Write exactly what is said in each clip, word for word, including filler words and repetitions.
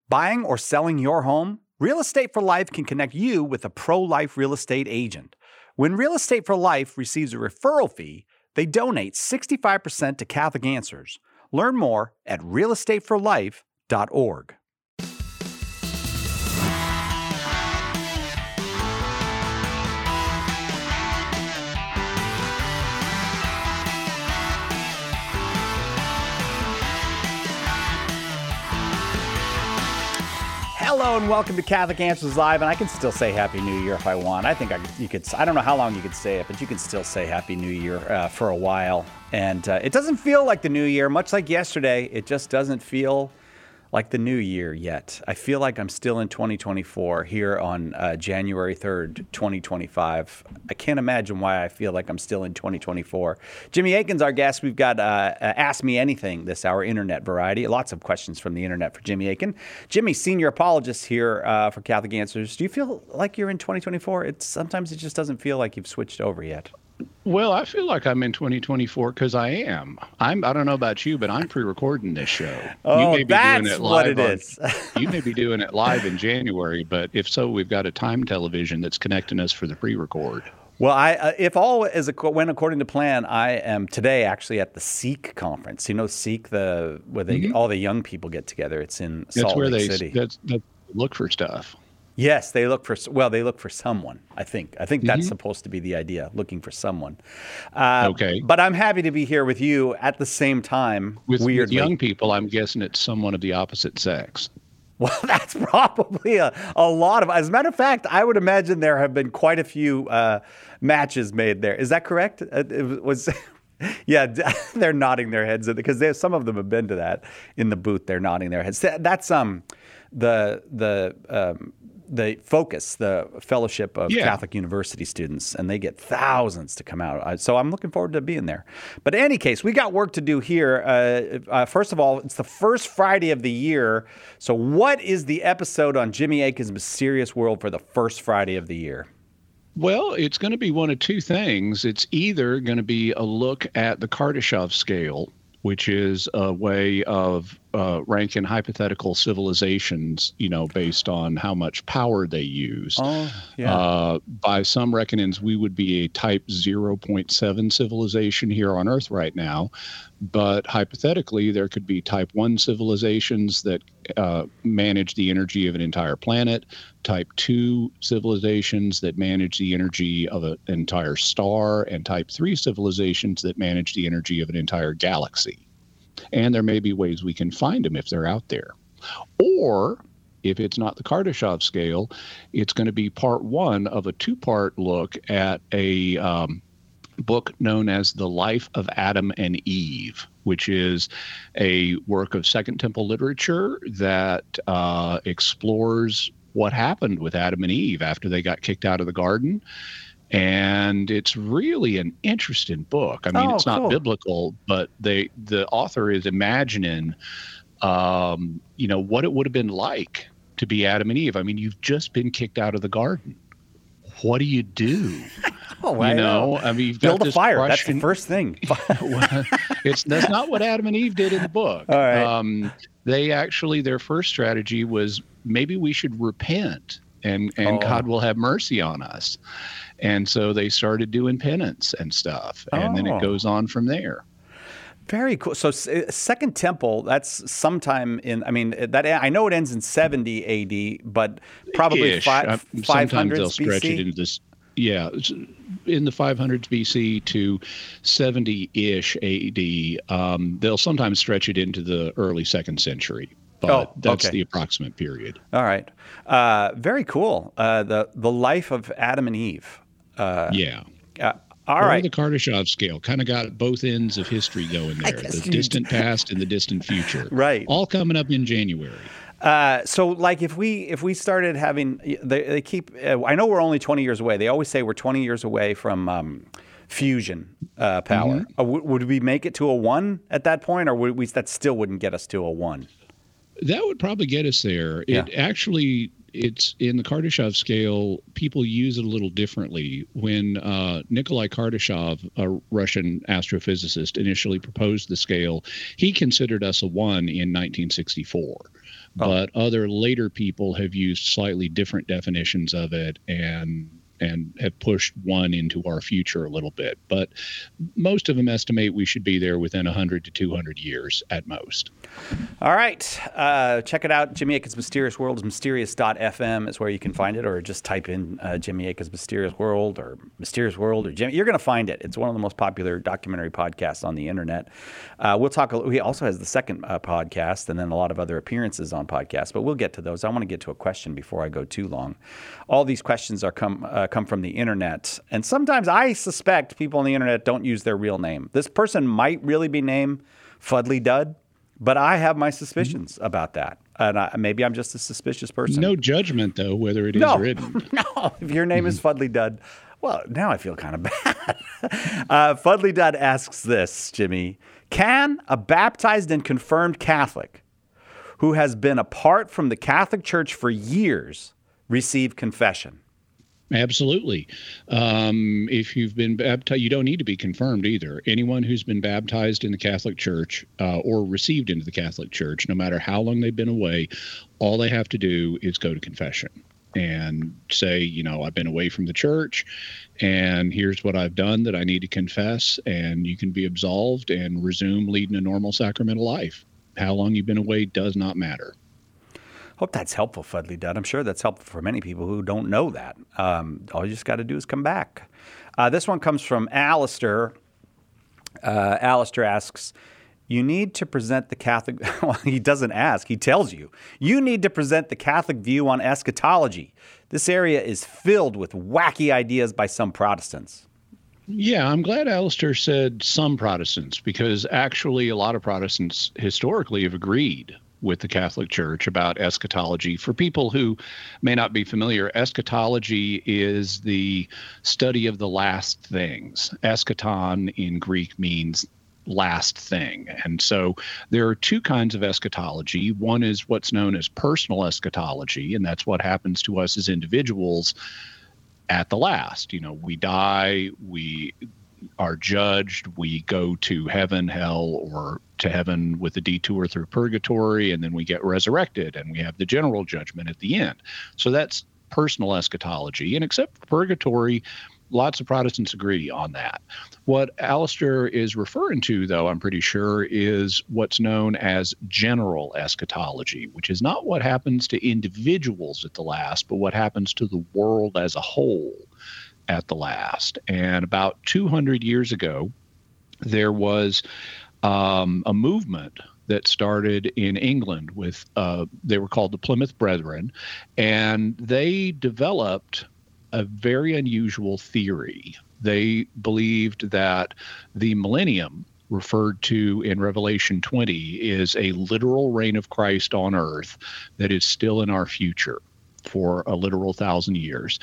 Buying or selling your home? Real Estate for Life can connect you with a pro-life real estate agent. When Real Estate for Life receives a referral fee, they donate sixty-five percent to Catholic Answers. Learn more at real estate for life dot org. Hello and welcome to Catholic Answers Live, and I can still say Happy New Year if I want. I think I, you could. I don't know how long you could say it, but you can still say Happy New Year uh, for a while. And uh, it doesn't feel like the New Year, much like yesterday. It just doesn't feel like the New Year yet. I feel like I'm still in twenty twenty-four here on uh, January third, twenty twenty-five. I can't imagine why I feel like I'm still in twenty twenty-four. Jimmy Akin's our guest. We've got uh, uh, Ask Me Anything this hour, internet variety. Lots of questions from the internet for Jimmy Akin. Jimmy, senior apologist here uh, for Catholic Answers. Do you feel like you're in twenty twenty-four? It's sometimes it just doesn't feel like you've switched over yet. Well, I feel like I'm in twenty twenty-four because I am. I'm. I don't know about you, but I'm pre-recording this show. Oh, you may be that's doing it live what it on, is. You may be doing it live in January, but if so, we've got a time television that's connecting us for the pre-record. Well, I uh, if all is went according to plan, I am today actually at the Seek conference. You know, Seek, the where they Mm-hmm. all the young people get together. It's in That's Salt where Lake they City. That's, that's look for stuff. Yes, they look for, well, they look for someone, I think. I think that's Mhm. supposed to be the idea, looking for someone. Uh, Okay. But I'm happy to be here with you at the same time, With, with weirdly. young people, I'm guessing it's someone of the opposite sex. Well, that's probably a, a lot of, as a matter of fact, I would imagine there have been quite a few uh, matches made there. Is that correct? Uh, It was, yeah, they're nodding their heads because there's some of them have been to that in the booth. They're nodding their heads. That's um the the um, the Focus, the Fellowship of Yeah. Catholic University Students, and they get thousands to come out. So I'm looking forward to being there. But in any case, we got work to do here. Uh, uh, first of all, it's the first Friday of the year. So what is the episode on Jimmy Akin's Mysterious World for the first Friday of the year? Well, it's going to be one of two things. It's either going to be a look at the Kardashev scale, which is a way of uh, ranking hypothetical civilizations, you know, based on how much power they use. Oh, yeah. Uh, by some reckonings, we would be a type zero point seven civilization here on Earth right now. But hypothetically, there could be type one civilizations that uh, manage the energy of an entire planet, type two civilizations that manage the energy of an entire star, and type three civilizations that manage the energy of an entire galaxy. And there may be ways we can find them if they're out there. Or if it's not the Kardashev scale, it's going to be part one of a two-part look at a um, book known as The Life of Adam and Eve, which is a work of Second Temple literature that uh, explores what happened with Adam and Eve after they got kicked out of the garden. And it's really an interesting book. I mean, Oh, it's not cool. biblical, but they the author is imagining, um, you know, what it would have been like to be Adam and Eve. I mean, you've just been kicked out of the garden. What do you do? Oh, You I know, I mean, you've Build got a this fire. That's question- the first thing. it's that's not what Adam and Eve did in the book. All right. Um, they actually, their first strategy was maybe we should repent and, and Oh. God will have mercy on us. And so they started doing penance and stuff. And then Oh. it goes on from there. Very cool. So s- Second Temple, that's sometime in, I mean, that I know it ends in seventy A D, but probably Ish. fi- Uh, five Sometimes hundreds they'll stretch B C? it into this. Yeah, it's in the five hundreds B C to seventy-ish A D. Um, they'll sometimes stretch it into the early second century, but Oh, that's okay. the approximate period. All right. Uh, very cool. Uh, the, the life of Adam and Eve. Uh, Yeah. uh, all Or right. the Kardashev scale kind of got both ends of history going there, guess the you- distant past and the distant future. Right. All coming up in January. Uh, so, like, if we if we started having, they, they keep. Uh, I know we're only twenty years away. They always say we're twenty years away from um, fusion uh, power. Mm-hmm. Uh, w- would we make it to a one at that point, or would we? That still wouldn't get us to a one. That would probably get us there. Yeah. It actually, it's in the Kardashev scale, people use it a little differently. When uh, Nikolai Kardashev, a Russian astrophysicist, initially proposed the scale, he considered us a one in nineteen sixty-four. but oh. other later people have used slightly different definitions of it and and have pushed one into our future a little bit. But most of them estimate we should be there within one hundred to two hundred years at most. All right. Uh, check it out. Jimmy Akin's Mysterious World is mysterious dot f m is where you can find it, or just type in uh, Jimmy Akin's Mysterious World or Mysterious World or Jimmy. You're going to find it. It's one of the most popular documentary podcasts on the internet. Uh, we'll talk. He also has the second uh, podcast and then a lot of other appearances on podcasts, but we'll get to those. I want to get to a question before I go too long. All these questions are come uh, come from the internet, and sometimes I suspect people on the internet don't use their real name. This person might really be named Fuddly Dud, but I have my suspicions mm-hmm. about that, and I, maybe I'm just a suspicious person. No judgment, though, whether it is no. or isn't. No, if your name mm-hmm. is Fuddly Dud, well, now I feel kind of bad. uh, Fuddly Dud asks this, Jimmy: can a baptized and confirmed Catholic who has been apart from the Catholic Church for years receive confession? Absolutely. Um, if you've been baptized, you don't need to be confirmed either. Anyone who's been baptized in the Catholic Church uh, or received into the Catholic Church, no matter how long they've been away, all they have to do is go to confession and say, you know, I've been away from the church and here's what I've done that I need to confess, and you can be absolved and resume leading a normal sacramental life. How long you've been away does not matter. Hope that's helpful, Fuddly Dud. I'm sure that's helpful for many people who don't know that. Um, all you just got to do is come back. Uh, this one comes from Alistair. Uh, Alistair asks, you need to present the Catholic... Well, he doesn't ask. He tells you. You need to present the Catholic view on eschatology. This area is filled with wacky ideas by some Protestants. Yeah, I'm glad Alistair said some Protestants, because actually a lot of Protestants historically have agreed with the Catholic Church about eschatology. For people who may not be familiar, eschatology is the study of the last things. Eschaton in Greek means last thing. And so there are two kinds of eschatology. One is what's known as personal eschatology, and that's what happens to us as individuals at the last. You know, we die, we are judged, we go to heaven, hell, or to heaven with a detour through purgatory, and then we get resurrected and we have the general judgment at the end. So that's personal eschatology. And except for purgatory, lots of Protestants agree on that. What Alistair is referring to, though, I'm pretty sure, is what's known as general eschatology, which is not what happens to individuals at the last, but what happens to the world as a whole at the last. And about two hundred years ago, there was um, a movement that started in England with, uh, they were called the Plymouth Brethren, and they developed a very unusual theory. They believed that the millennium, referred to in Revelation twenty, is a literal reign of Christ on earth that is still in our future for a literal thousand years.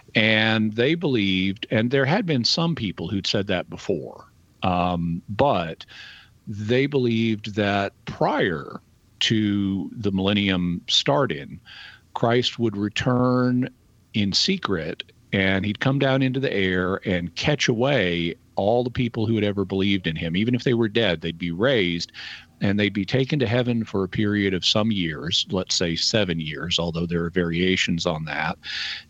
And they believed, and there had been some people who'd said that before, um, but they believed that prior to the millennium starting, Christ would return in secret, and he'd come down into the air and catch away all the people who had ever believed in him. Even if they were dead, they'd be raised, and they'd be taken to heaven for a period of some years, let's say seven years, although there are variations on that.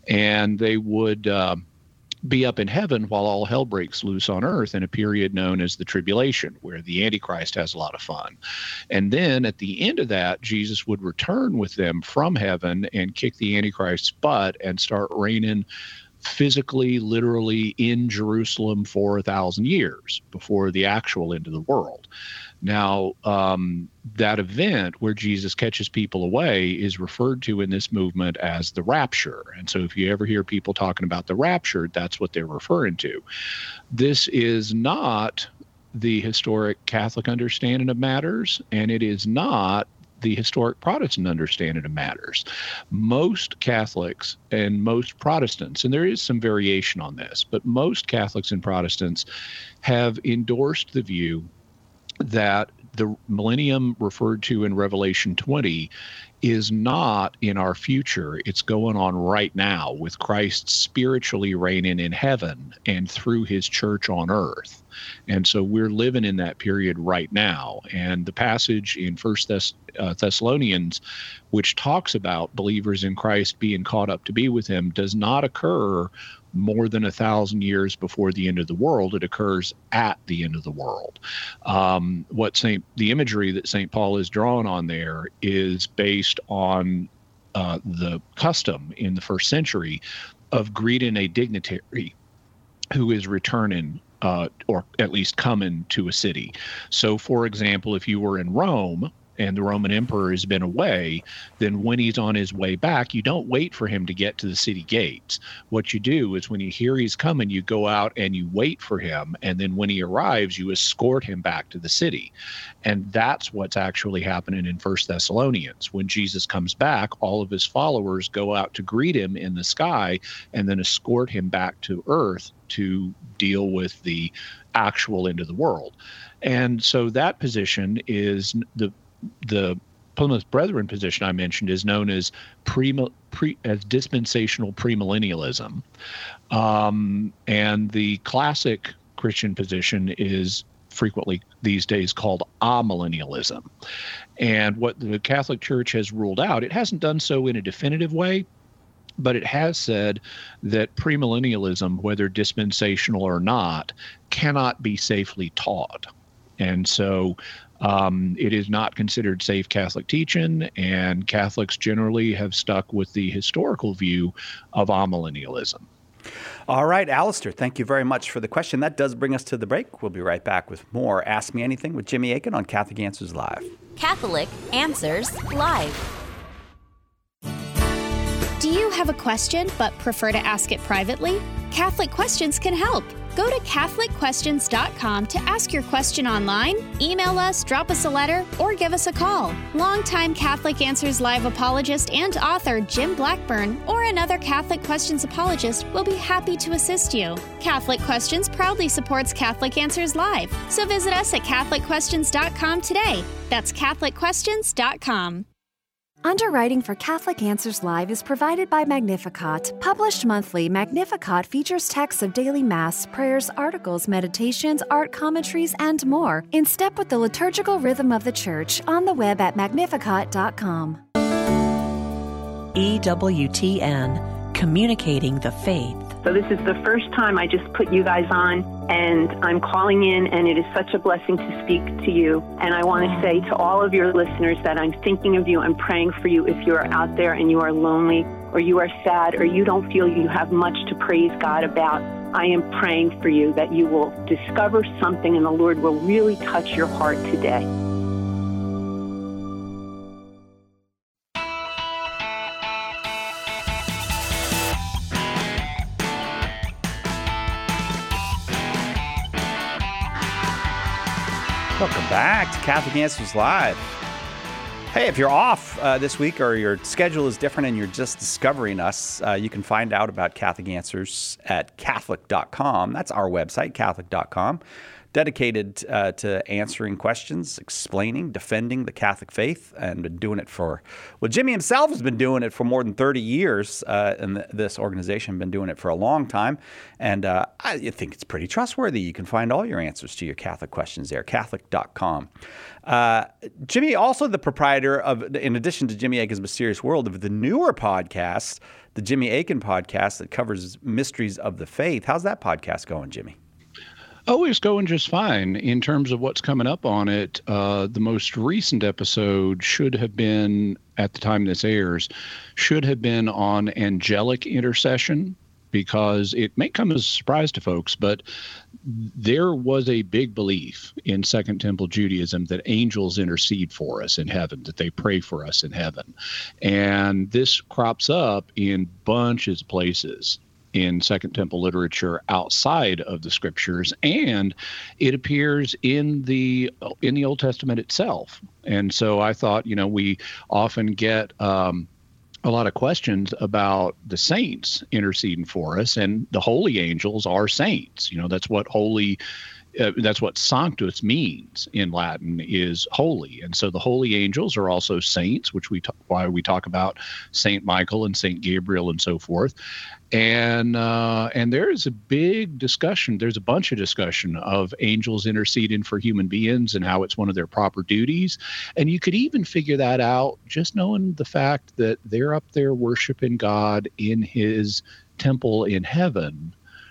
And they would uh, be up in heaven while all hell breaks loose on earth in a period known as the tribulation, where the Antichrist has a lot of fun. And then at the end of that, Jesus would return with them from heaven and kick the Antichrist's butt and start reigning physically, literally in Jerusalem for a thousand years before the actual end of the world. Now, um, that event where Jesus catches people away is referred to in this movement as the rapture. And so if you ever hear people talking about the rapture, that's what they're referring to. This is not the historic Catholic understanding of matters, and it is not the historic Protestant understanding of matters. Most Catholics and most Protestants, and there is some variation on this, but most Catholics and Protestants have endorsed the view that the millennium referred to in Revelation twenty is not in our future. It's going on right now with Christ spiritually reigning in heaven and through his church on earth. And so we're living in that period right now. And the passage in First Thess- uh, Thessalonians, which talks about believers in Christ being caught up to be with him, does not occur more than a thousand years before the end of the world. It occurs at the end of the world. Um, what Saint the imagery that Saint Paul is drawn on there is based on uh, the custom in the first century of greeting a dignitary who is returning uh, or at least coming to a city. So, for example, if you were in Rome and the Roman emperor has been away, then when he's on his way back, you don't wait for him to get to the city gates. What you do is when you hear he's coming, you go out and you wait for him. And then when he arrives, you escort him back to the city. And that's what's actually happening in First Thessalonians. When Jesus comes back, all of his followers go out to greet him in the sky and then escort him back to earth to deal with the actual end of the world. And so that position is the The Plymouth Brethren position I mentioned is known as pre, pre as dispensational premillennialism, um, and the classic Christian position is frequently these days called amillennialism. And what the Catholic Church has ruled out, it hasn't done so in a definitive way, but it has said that premillennialism, whether dispensational or not, cannot be safely taught. And so um, it is not considered safe Catholic teaching, and Catholics generally have stuck with the historical view of amillennialism. All right, Alistair, thank you very much for the question. That does bring us to the break. We'll be right back with more Ask Me Anything with Jimmy Akin on Catholic Answers Live. Catholic Answers Live. Do you have a question but prefer to ask it privately? Catholic Questions can help. Go to Catholic Questions dot com to ask your question online, email us, drop us a letter, or give us a call. Longtime Catholic Answers Live apologist and author Jim Blackburn or another Catholic Questions apologist will be happy to assist you. Catholic Questions proudly supports Catholic Answers Live, so visit us at Catholic Questions dot com today. That's Catholic Questions dot com. Underwriting for Catholic Answers Live is provided by Magnificat. Published monthly, Magnificat features texts of daily Mass, prayers, articles, meditations, art commentaries, and more, in step with the liturgical rhythm of the Church, on the web at magnificat dot com. E W T N, communicating the faith. So this is the first time I just put you guys on, and I'm calling in, and it is such a blessing to speak to you. And I want to say to all of your listeners that I'm thinking of you and praying for you if you are out there and you are lonely or you are sad or you don't feel you have much to praise God about. I am praying for you that you will discover something and the Lord will really touch your heart today. Welcome back to Catholic Answers Live. Hey, if you're off uh, this week or your schedule is different and you're just discovering us, uh, you can find out about Catholic Answers at Catholic dot com. That's our website, Catholic dot com, dedicated uh, to answering questions, explaining, defending the Catholic faith, and been doing it for, well, Jimmy himself has been doing it for more than thirty years, uh, and th- this organization has been doing it for a long time, and uh, I think it's pretty trustworthy. You can find all your answers to your Catholic questions there, Catholic dot com. Uh, Jimmy, also the proprietor of, in addition to Jimmy Akin's Mysterious World, of the newer podcast, the Jimmy Akin podcast that covers mysteries of the faith. How's that podcast going, Jimmy? Oh, it's going just fine. In terms of what's coming up on it, uh, the most recent episode should have been, at the time this airs, should have been on angelic intercession, because it may come as a surprise to folks, but there was a big belief in Second Temple Judaism that angels intercede for us in heaven, that they pray for us in heaven. And this crops up in bunches of places in Second Temple literature outside of the scriptures, and it appears in the in the Old Testament itself. And so I thought, you know, we often get um, a lot of questions about the saints interceding for us, and the holy angels are saints. You know, that's what holy Uh, that's what sanctus means in Latin, is holy. And so the holy angels are also saints, which we talk, why we talk about Saint Michael and Saint Gabriel and so forth. And uh, and there is a big discussion. There's a bunch of discussion of angels interceding for human beings and how it's one of their proper duties. And you could even figure that out just knowing the fact that they're up there worshiping God in his temple in heaven,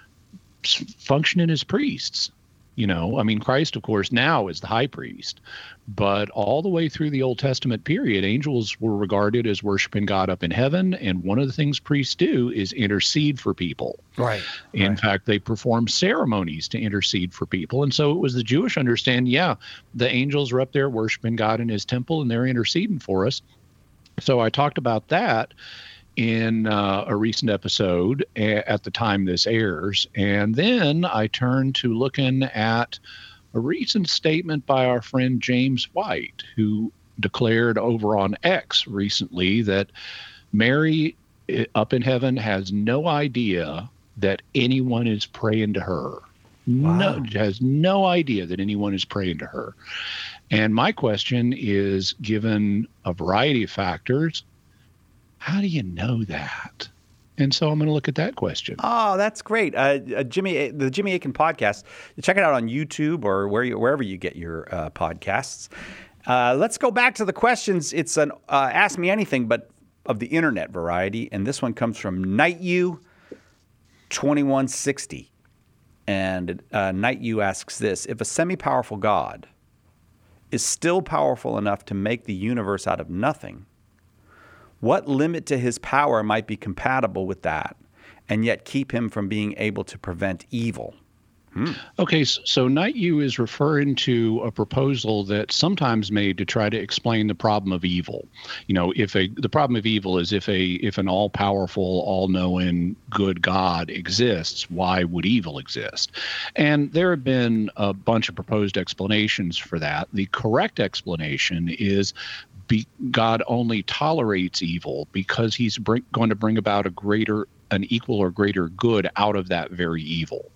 functioning as priests. You know, I mean, Christ, of course, now is the high priest, but all the way through the Old Testament period, angels were regarded as worshiping God up in heaven. And one of the things priests do is intercede for people. Right. In right. fact, they perform ceremonies to intercede for people. And so it was the Jewish understanding, yeah, the angels are up there worshiping God in his temple and they're interceding for us. So I talked about that in uh, a recent episode a- at the time this airs. And then I turned to looking at a recent statement by our friend James White, who declared over on X recently that Mary up in heaven has no idea that anyone is praying to her. Wow. No, has no idea that anyone is praying to her. And my question is, given a variety of factors, how do you know that? And so I'm going to look at that question. Oh, that's great. Uh, uh, Jimmy, the Jimmy Akin podcast, check it out on YouTube or where you, wherever you get your uh, podcasts. Uh, let's go back to the questions. It's an uh, Ask Me Anything, but of the internet variety. And this one comes from NightU twenty-one sixty. And uh, NightU asks this: if a semi-powerful God is still powerful enough to make the universe out of nothing, what limit to his power might be compatible with that and yet keep him from being able to prevent evil? Hmm. Okay, so, so NightU is referring to a proposal that's sometimes made to try to explain the problem of evil. You know, if a the problem of evil is if a if an all-powerful, all-knowing, good God exists, why would evil exist? And there have been a bunch of proposed explanations for that. The correct explanation is Be, God only tolerates evil because he's bring, going to bring about a greater, an equal or greater good out of that very evil.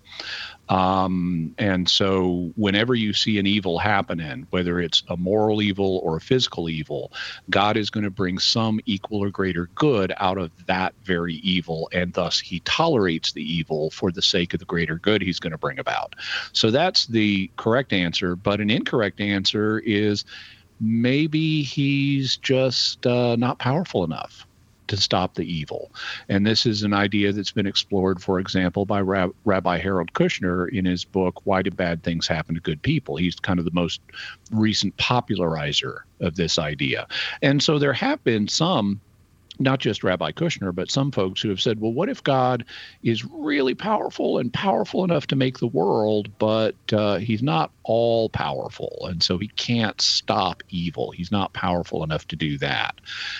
Um, and so whenever you see an evil happening, whether it's a moral evil or a physical evil, God is going to bring some equal or greater good out of that very evil. And thus he tolerates the evil for the sake of the greater good he's going to bring about. So that's the correct answer. But an incorrect answer is, maybe he's just uh, not powerful enough to stop the evil. And this is an idea that's been explored, for example, by Rab- Rabbi Harold Kushner in his book, Why Do Bad Things Happen to Good People? He's kind of the most recent popularizer of this idea. And so there have been some, not just Rabbi Kushner, but some folks who have said, well, what if God is really powerful and powerful enough to make the world, but uh, he's not all powerful, and so he can't stop evil. He's not powerful enough to do that.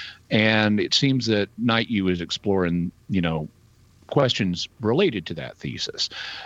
And it seems that NightU is exploring, you know, questions related to that thesis.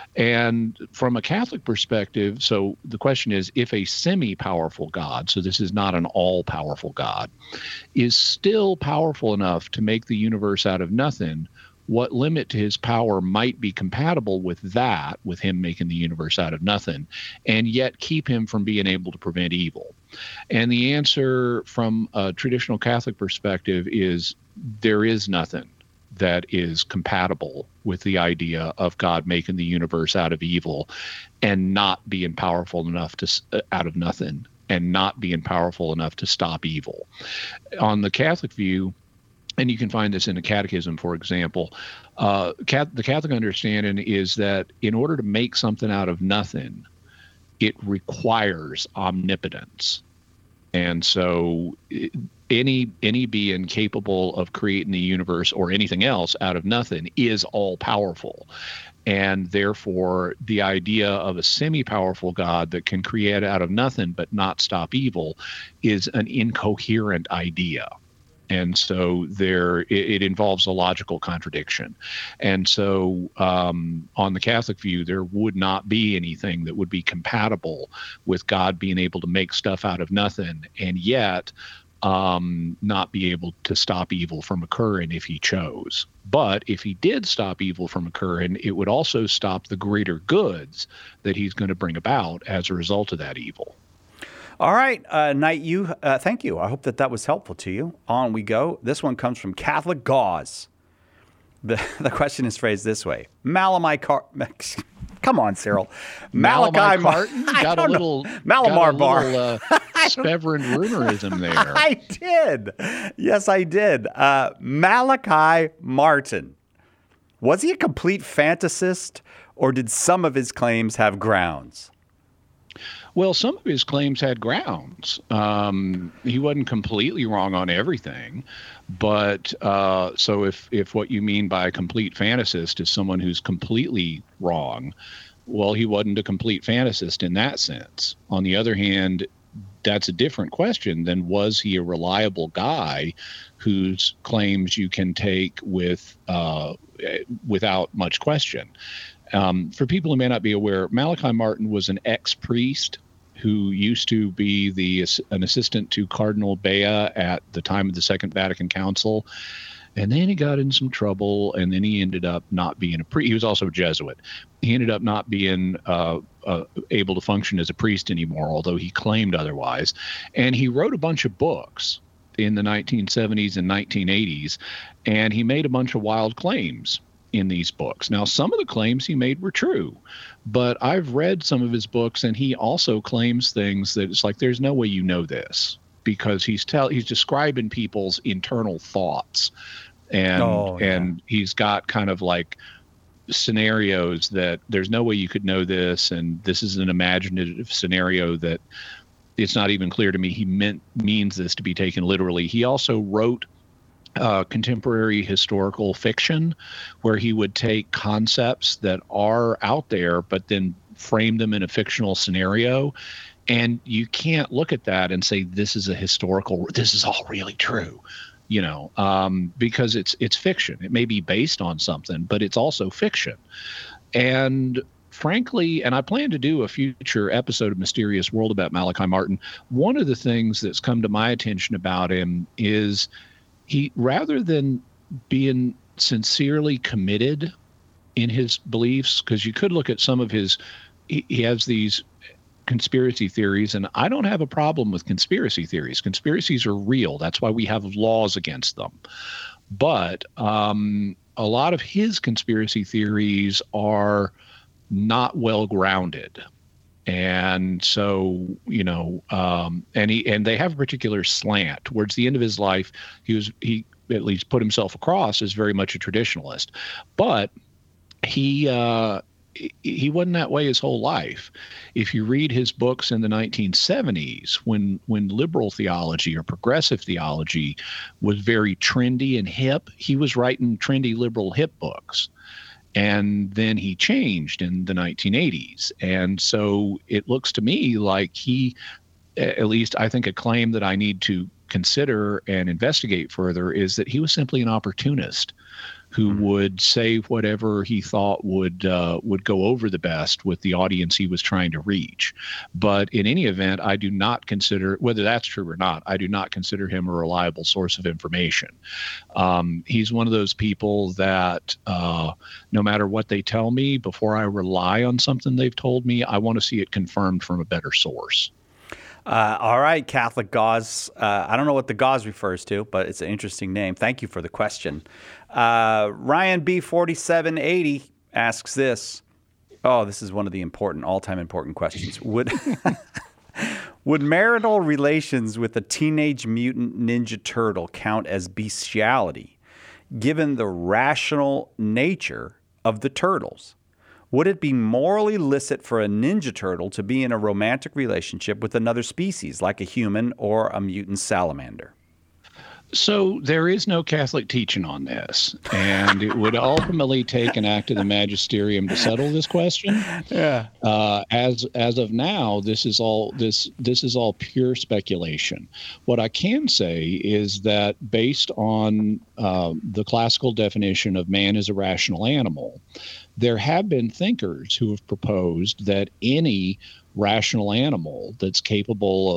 And from a Catholic perspective, so the question is, if a semi-powerful God, so this is not an all-powerful God, is still powerful enough to make the universe out of nothing, what limit to his power might be compatible with that, with him making the universe out of nothing, and yet keep him from being able to prevent evil? And the answer from a traditional Catholic perspective is there is nothing that is compatible with the idea of God making the universe out of evil and not being powerful enough to uh, out of nothing and not being powerful enough to stop evil. On the Catholic view, and you can find this in the Catechism, for example, uh, cat, the Catholic understanding is that in order to make something out of nothing, it requires omnipotence. And so it, any any being capable of creating the universe or anything else out of nothing is all powerful. And therefore, the idea of a semi-powerful God that can create out of nothing but not stop evil is an incoherent idea. And so there, it, it involves a logical contradiction. And so um, on the Catholic view, there would not be anything that would be compatible with God being able to make stuff out of nothing and yet um, not be able to stop evil from occurring if he chose. But if he did stop evil from occurring, it would also stop the greater goods that he's going to bring about as a result of that evil. All right, uh, Knight, you, uh, thank you. I hope that that was helpful to you. On we go. This one comes from Catholic Gauze. The, the question is phrased this way. Malamai Car... Come on, Cyril. Malachi Martin? Got a little... Malamar Bar. Uh, Speverin rumorism there. I did. Yes, I did. Uh, Malachi Martin. Was he a complete fantasist, or did some of his claims have grounds? Well, some of his claims had grounds. Um, he wasn't completely wrong on everything. But uh, so if, if what you mean by a complete fantasist is someone who's completely wrong, well, he wasn't a complete fantasist in that sense. On the other hand, that's a different question than was he a reliable guy whose claims you can take with uh, without much question. Um, for people who may not be aware, Malachi Martin was an ex-priest who used to be the an assistant to Cardinal Bea at the time of the Second Vatican Council. And then he got in some trouble, and then he ended up not being a priest. He was also a Jesuit. He ended up not being uh, uh, able to function as a priest anymore, although he claimed otherwise. And he wrote a bunch of books in the nineteen seventies and nineteen eighties, and he made a bunch of wild claims in these books. Now, some of the claims he made were true, but I've read some of his books, and he also claims things that it's like, there's no way you know this, because he's tell he's describing people's internal thoughts. And oh, yeah. and he's got kind of like scenarios that there's no way you could know this, and this is an imaginative scenario that it's not even clear to me he meant means this to be taken literally. He also wrote uh, contemporary historical fiction, where he would take concepts that are out there, but then frame them in a fictional scenario. And you can't look at that and say, this is a historical, this is all really true. You know, um, because it's it's fiction. It may be based on something, but it's also fiction. And frankly, and I plan to do a future episode of Mysterious World about Malachi Martin. One of the things that's come to my attention about him is he, rather than being sincerely committed in his beliefs, because you could look at some of his, he, he has these conspiracy theories, and I don't have a problem with conspiracy theories. Conspiracies are real. That's why we have laws against them. But um, a lot of his conspiracy theories are not well grounded. And so, you know, um, and he and they have a particular slant. Towards the end of his life, he was he at least put himself across as very much a traditionalist. But he uh he wasn't that way his whole life. If you read his books in the nineteen seventies, when when liberal theology or progressive theology was very trendy and hip, he was writing trendy liberal hip books. And then he changed in the nineteen eighties. And so it looks to me like he, at least I think a claim that I need to consider and investigate further, is that he was simply an opportunist who would say whatever he thought would uh, would go over the best with the audience he was trying to reach. But in any event, I do not consider, whether that's true or not, I do not consider him a reliable source of information. Um, he's one of those people that uh, no matter what they tell me, before I rely on something they've told me, I want to see it confirmed from a better source. Uh, all right, Catholic Gauze. Uh, I don't know what the gauze refers to, but it's an interesting name. Thank you for the question. Uh, Ryan B forty-seven eighty asks this. Oh, this is one of the important, all-time important questions. Would would marital relations with a teenage mutant ninja turtle count as bestiality, given the rational nature of the turtles? Would it be morally licit for a ninja turtle to be in a romantic relationship with another species, like a human or a mutant salamander? So there is no Catholic teaching on this, and it would ultimately take an act of the magisterium to settle this question. Yeah. Uh, as as of now, this is all this this is all pure speculation. What I can say is that based on uh, the classical definition of man as a rational animal, there have been thinkers who have proposed that any rational animal that's capable of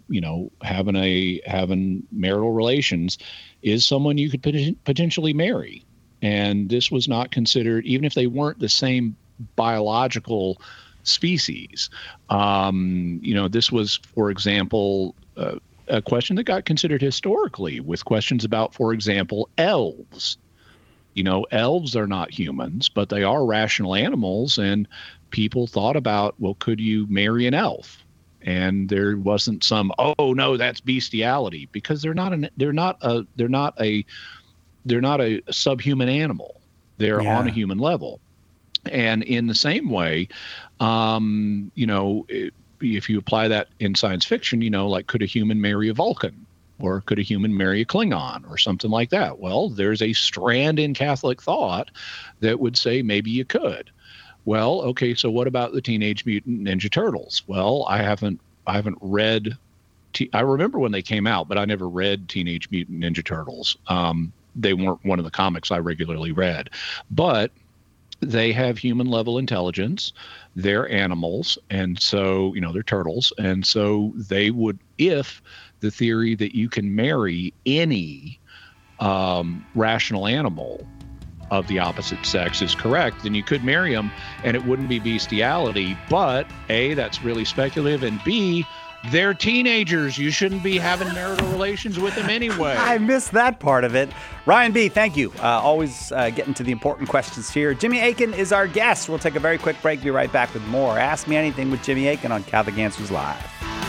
you know, having a having marital relations is someone you could pot- potentially marry. And this was not considered, even if they weren't the same biological species. Um, you know, this was, for example, uh, a question that got considered historically with questions about, for example, elves. You know, elves are not humans, but they are rational animals. And people thought about, well, could you marry an elf? And there wasn't some, oh no, that's bestiality, because they're not an, they're not a, they're not a, they're not a subhuman animal. They're yeah. on a human level. And in the same way, um, you know, if you apply that in science fiction, you know, like, could a human marry a Vulcan? Or could a human marry a Klingon or something like that? Well, there's a strand in Catholic thought that would say maybe you could. Well, okay, so what about the Teenage Mutant Ninja Turtles? Well, I haven't I haven't read T- I remember when they came out, but I never read Teenage Mutant Ninja Turtles. Um, they weren't one of the comics I regularly read. But they have human level intelligence. They're animals, and so, you know, they're turtles, and so they would, if the theory that you can marry any um, rational animal of the opposite sex is correct, then you could marry them and it wouldn't be bestiality. But A, that's really speculative, and B, they're teenagers. You shouldn't be having marital relations with them anyway. I missed that part of it. Ryan B., thank you. Uh, always uh, getting to the important questions here. Jimmy Akin is our guest. We'll take a very quick break. Be right back with more Ask Me Anything with Jimmy Akin on Catholic Answers Live.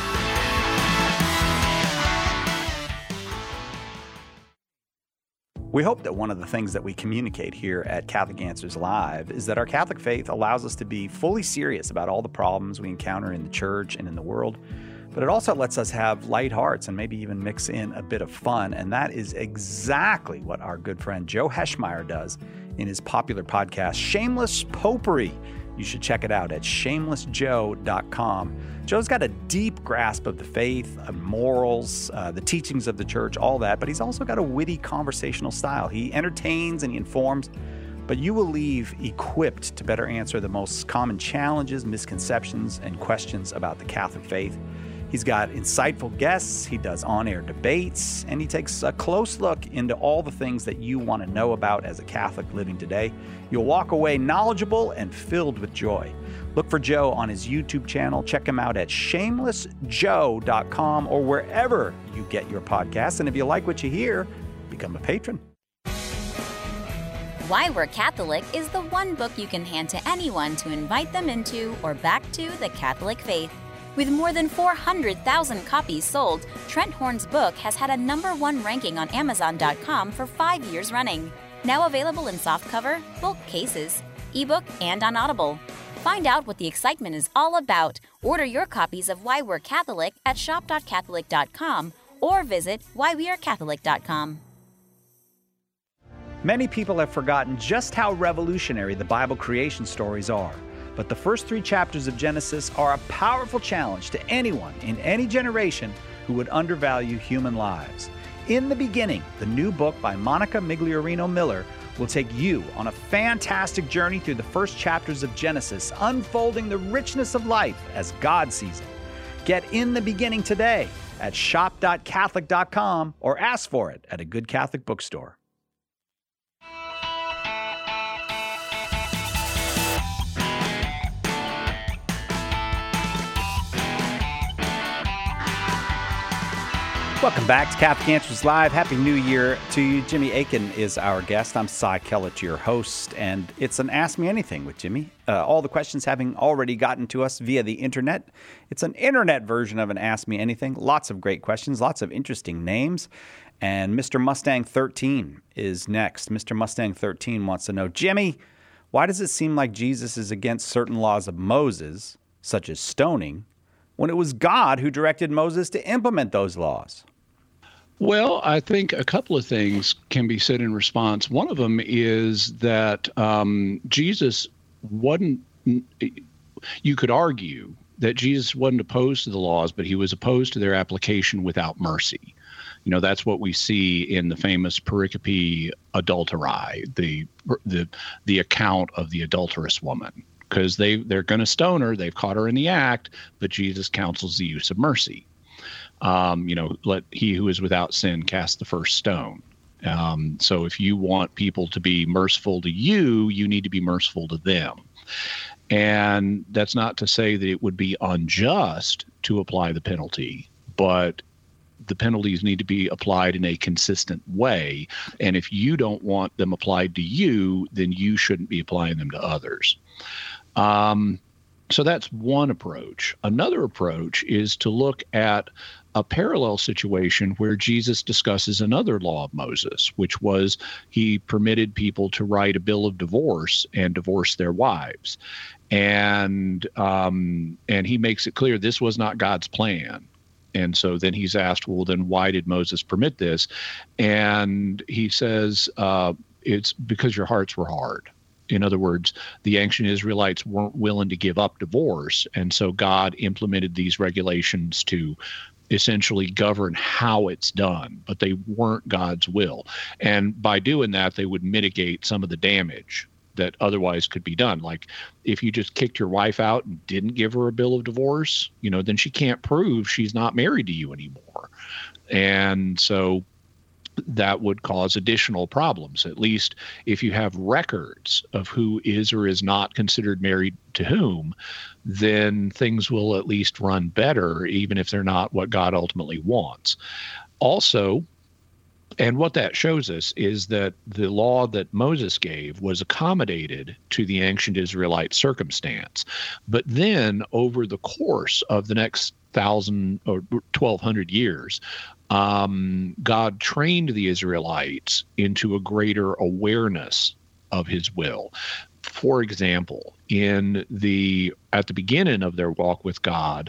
We hope that one of the things that we communicate here at Catholic Answers Live is that our Catholic faith allows us to be fully serious about all the problems we encounter in the church and in the world, but it also lets us have light hearts and maybe even mix in a bit of fun, and that is exactly what our good friend Joe Heschmeyer does in his popular podcast, Shameless Popery. You should check it out at shameless joe dot com. Joe's got a deep grasp of the faith, of morals, uh, the teachings of the church, all that, but he's also got a witty conversational style. He entertains and he informs, but you will leave equipped to better answer the most common challenges, misconceptions, and questions about the Catholic faith. He's got insightful guests, he does on-air debates, and he takes a close look into all the things that you want to know about as a Catholic living today. You'll walk away knowledgeable and filled with joy. Look for Joe on his YouTube channel. Check him out at shameless joe dot com or wherever you get your podcasts. And if you like what you hear, become a patron. Why We're Catholic is the one book you can hand to anyone to invite them into or back to the Catholic faith. With more than four hundred thousand copies sold, Trent Horn's book has had a number one ranking on amazon dot com for five years running. Now available in softcover, bulk cases, ebook, and on Audible. Find out what the excitement is all about. Order your copies of Why We're Catholic at shop dot catholic dot com or visit why we are catholic dot com. Many people have forgotten just how revolutionary the Bible creation stories are. But the first three chapters of Genesis are a powerful challenge to anyone in any generation who would undervalue human lives. In the Beginning, the new book by Monica Migliorino Miller, will take you on a fantastic journey through the first chapters of Genesis, unfolding the richness of life as God sees it. Get In the Beginning today at shop dot catholic dot com or ask for it at a good Catholic bookstore. Welcome back to Catholic Answers Live. Happy New Year to you. Jimmy Akin is our guest. I'm Cy Kellett, your host, and it's an Ask Me Anything with Jimmy. Uh, all the questions having already gotten to us via the internet. It's an internet version of an Ask Me Anything. Lots of great questions, lots of interesting names. And Mister Mustang thirteen is next. Mister Mustang thirteen wants to know, Jimmy, why does it seem like Jesus is against certain laws of Moses, such as stoning, when it was God who directed Moses to implement those laws? Well, I think a couple of things can be said in response. One of them is that um, Jesus wasn't, you could argue that Jesus wasn't opposed to the laws, but he was opposed to their application without mercy. You know, that's what we see in the famous pericope adulterae, the the the account of the adulterous woman, because they, they're going to stone her. They've caught her in the act, but Jesus counsels the use of mercy. Um, you know, let he who is without sin cast the first stone. Um, so if you want people to be merciful to you, you need to be merciful to them. And that's not to say that it would be unjust to apply the penalty, but the penalties need to be applied in a consistent way. And if you don't want them applied to you, then you shouldn't be applying them to others. Um, so that's one approach. Another approach is to look at a parallel situation where Jesus discusses another law of Moses, which was he permitted people to write a bill of divorce and divorce their wives. And um, and he makes it clear this was not God's plan. And so then he's asked, well, then why did Moses permit this? And he says, uh, it's because your hearts were hard. In other words, the ancient Israelites weren't willing to give up divorce. And so God implemented these regulations to essentially govern how it's done, but they weren't God's will. And by doing that, they would mitigate some of the damage that otherwise could be done. Like if you just kicked your wife out and didn't give her a bill of divorce, you know, then she can't prove she's not married to you anymore. And so that would cause additional problems. At least if you have records of who is or is not considered married to whom, then things will at least run better, even if they're not what God ultimately wants. Also, and what that shows us is that the law that Moses gave was accommodated to the ancient Israelite circumstance. But then over the course of the next thousand or twelve hundred years, um, God trained the Israelites into a greater awareness of his will. For example, in the at the beginning of their walk with God,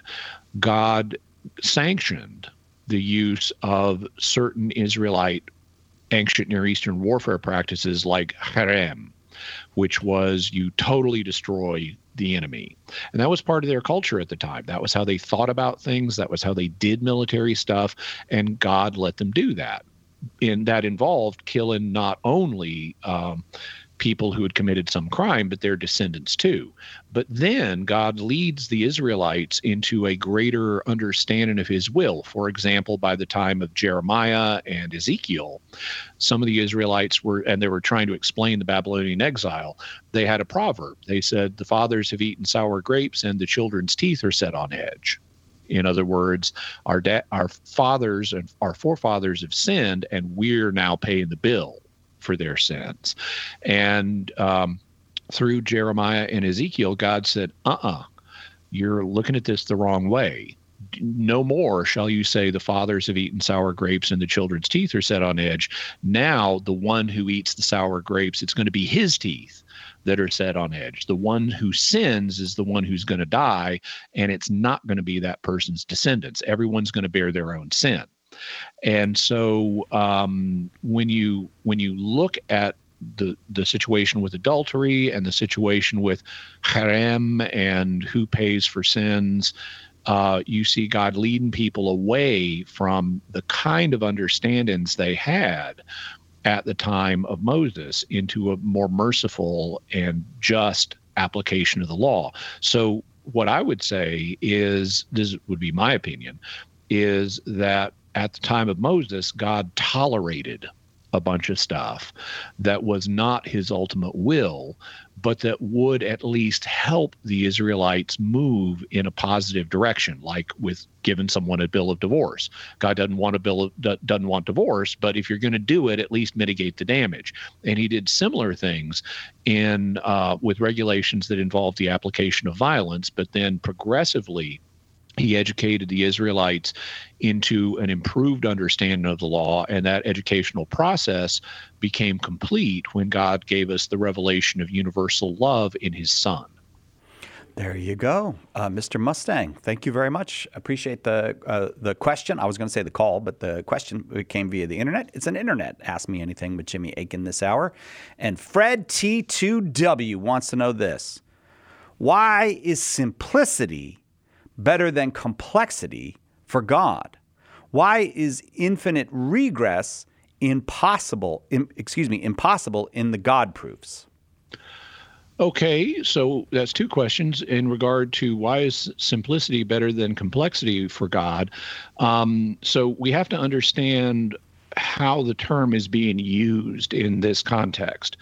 God sanctioned the use of certain Israelite ancient Near Eastern warfare practices like harem, which was you totally destroy the enemy. And that was part of their culture at the time. That was how they thought about things. That was how they did military stuff. And God let them do that. And that involved killing not only um, people who had committed some crime, but their descendants too. But then God leads the Israelites into a greater understanding of his will. For example, by the time of Jeremiah and Ezekiel, some of the Israelites were, and they were trying to explain the Babylonian exile, they had a proverb. They said, the fathers have eaten sour grapes and the children's teeth are set on edge. In other words, our da- our fathers and our forefathers have sinned, and we're now paying the bill for their sins. And um, through Jeremiah and Ezekiel, God said, uh-uh, you're looking at this the wrong way. No more shall you say the fathers have eaten sour grapes and the children's teeth are set on edge. Now the one who eats the sour grapes, it's going to be his teeth that are set on edge. The one who sins is the one who's going to die, and it's not going to be that person's descendants. Everyone's going to bear their own sin. And so um, when you when you look at the the situation with adultery and the situation with harem and who pays for sins, uh, you see God leading people away from the kind of understandings they had at the time of Moses into a more merciful and just application of the law. So what I would say is, this would be my opinion, is that at the time of Moses, God tolerated a bunch of stuff that was not his ultimate will, but that would at least help the Israelites move in a positive direction, like with giving someone a bill of divorce. God doesn't want a bill of, doesn't want divorce, but if you're going to do it, at least mitigate the damage. And he did similar things in uh, with regulations that involved the application of violence, but then progressively he educated the Israelites into an improved understanding of the law, and that educational process became complete when God gave us the revelation of universal love in his Son. There you go. Uh, Mister Mustang, thank you very much. Appreciate the uh, the question. I was going to say the call, but the question came via the internet. It's an internet Ask Me Anything with Jimmy Akin this hour. And Fred T two W wants to know this. Why is simplicity better than complexity for God? Why is infinite regress impossible, im, excuse me, impossible in the God proofs? Okay, so that's two questions in regard to why is simplicity better than complexity for God. Um, so we have to understand how the term is being used in this context.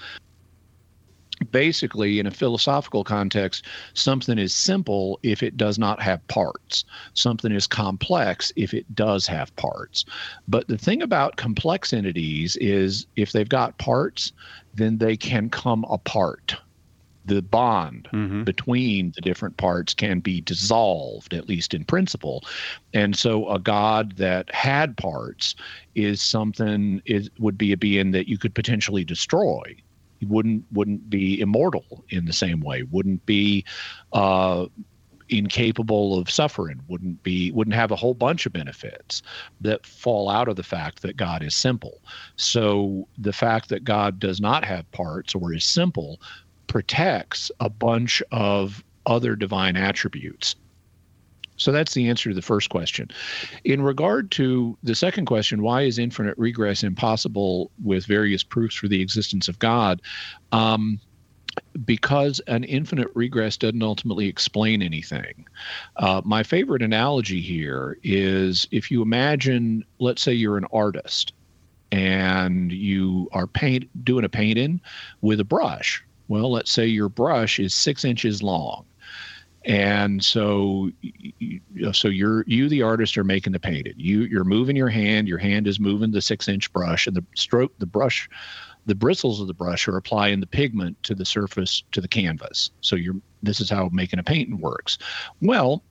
Basically, in a philosophical context, something is simple if it does not have parts. Something is complex if it does have parts. But the thing about complex entities is if they've got parts, then they can come apart. The bond mm-hmm. between the different parts can be dissolved, at least in principle. And so a God that had parts is something, is would be a being that you could potentially destroy. He wouldn't wouldn't be immortal in the same way, wouldn't be uh, incapable of suffering, wouldn't be wouldn't have a whole bunch of benefits that fall out of the fact that God is simple. So the fact that God does not have parts or is simple protects a bunch of other divine attributes. So that's the answer to the first question. In regard to the second question, why is infinite regress impossible with various proofs for the existence of God? Um, because an infinite regress doesn't ultimately explain anything. Uh, my favorite analogy here is if you imagine, let's say you're an artist and you are paint doing a painting with a brush. Well, let's say your brush is six inches long. And so, so you're you, the artist, are making the painting. You you're moving your hand. Your hand is moving the six-inch brush, and the stroke, the brush, the bristles of the brush are applying the pigment to the surface to the canvas. So you're this is how making a painting works. Well,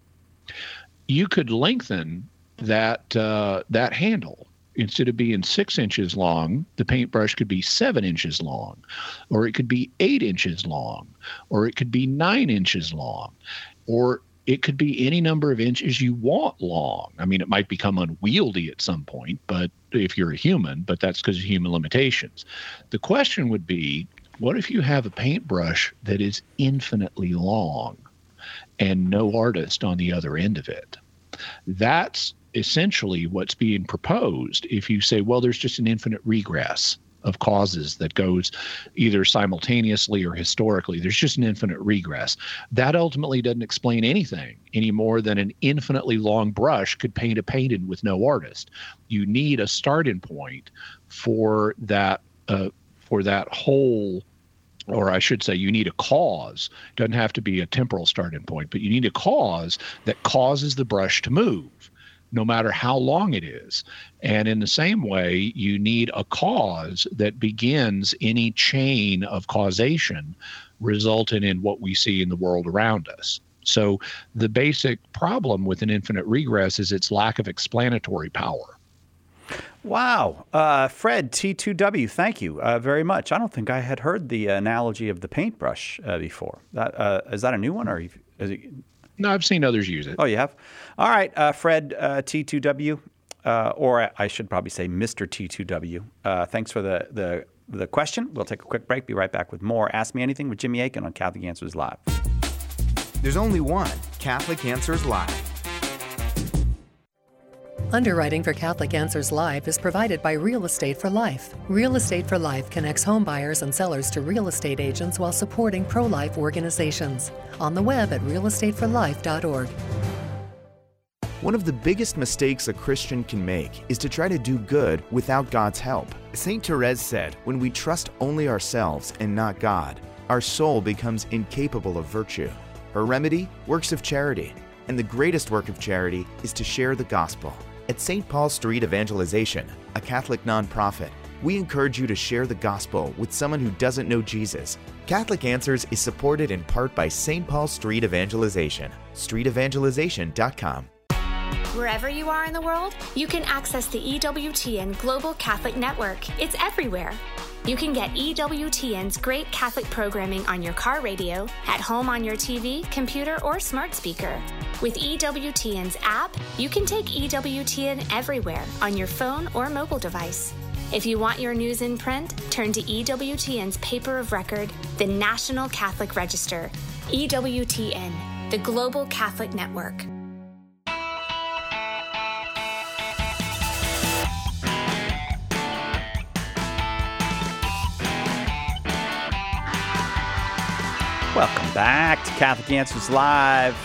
you could lengthen that uh, that handle. Instead of being six inches long, the paintbrush could be seven inches long, or it could be eight inches long, or it could be nine inches long, or it could be any number of inches you want long. I mean, it might become unwieldy at some point, but if you're a human, but that's because of human limitations. The question would be, what if you have a paintbrush that is infinitely long and no artist on the other end of it? That's essentially what's being proposed if you say, well, there's just an infinite regress of causes that goes either simultaneously or historically. There's just an infinite regress. That ultimately doesn't explain anything any more than an infinitely long brush could paint a painting with no artist. You need a starting point for that uh, for that whole, or I should say you need a cause. It doesn't have to be a temporal starting point, but you need a cause that causes the brush to move, no matter how long it is. And in the same way, you need a cause that begins any chain of causation resulting in what we see in the world around us. So the basic problem with an infinite regress is its lack of explanatory power. Wow. Uh, Fred, T two W, thank you uh, very much. I don't think I had heard the analogy of the paintbrush uh, before. That, uh, is that a new one? Or is it... No, I've seen others use it. Oh, you have? All right, uh, Fred, uh, T two W, uh, or I should probably say Mister T two W. Uh, thanks for the, the, the question. We'll take a quick break, be right back with more Ask Me Anything with Jimmy Akin on Catholic Answers Live. There's only one Catholic Answers Live. Underwriting for Catholic Answers Live is provided by Real Estate for Life. Real Estate for Life connects home buyers and sellers to real estate agents while supporting pro-life organizations. On the web at real estate for life dot org. One of the biggest mistakes a Christian can make is to try to do good without God's help. Saint Therese said, when we trust only ourselves and not God, our soul becomes incapable of virtue. Her remedy? Works of charity. And the greatest work of charity is to share the gospel. At Saint Paul Street Evangelization, a Catholic nonprofit, we encourage you to share the gospel with someone who doesn't know Jesus. Catholic Answers is supported in part by Saint Paul Street Evangelization, street evangelization dot com. Wherever you are in the world, you can access the E W T N Global Catholic Network. It's everywhere. You can get E W T N's great Catholic programming on your car radio, at home on your T V, computer, or smart speaker. With E W T N's app, you can take E W T N everywhere on your phone or mobile device. If you want your news in print, turn to E W T N's paper of record, the National Catholic Register. E W T N, the Global Catholic Network. Welcome back to Catholic Answers Live.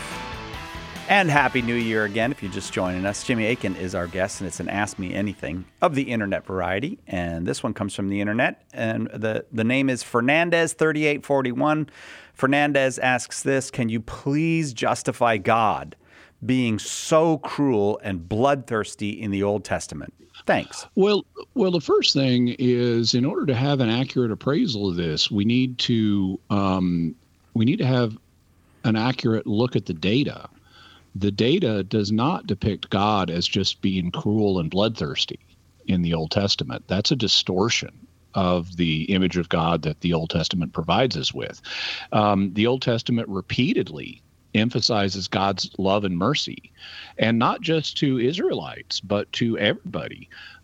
And Happy New Year again, if you're just joining us. Jimmy Akin is our guest, and it's an Ask Me Anything of the internet variety. And this one comes from the internet, and the, the name is Fernandez thirty-eight forty-one. Fernandez asks this: can you please justify God being so cruel and bloodthirsty in the Old Testament? Thanks. Well, well, the first thing is, in order to have an accurate appraisal of this, we need to um, we need to have an accurate look at the data. The data does not depict God as just being cruel and bloodthirsty in the Old Testament. That's a distortion of the image of God that the Old Testament provides us with. Um, the Old Testament repeatedly emphasizes God's love and mercy, and not just to Israelites, but to everybody.